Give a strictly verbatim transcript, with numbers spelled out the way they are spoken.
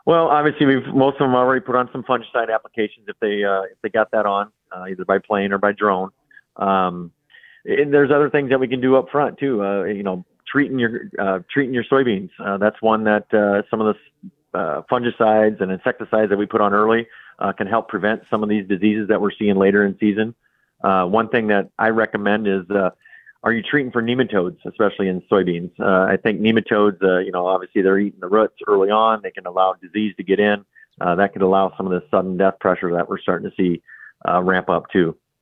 Well, obviously, we've most of them already put on some fungicide applications if they uh, if they got that on uh, either by plane or by drone. Um, and there's other things that we can do up front too. Uh, you know, treating your uh, treating your soybeans. Uh, that's one that uh, some of the uh, fungicides and insecticides that we put on early uh, can help prevent some of these diseases that we're seeing later in season. Uh, one thing that I recommend is uh, are you treating for nematodes, especially in soybeans? Uh, I think nematodes, uh, you know, obviously they're eating the roots early on. They can allow disease to get in. Uh, that could allow some of the sudden death pressure that we're starting to see uh, ramp up too.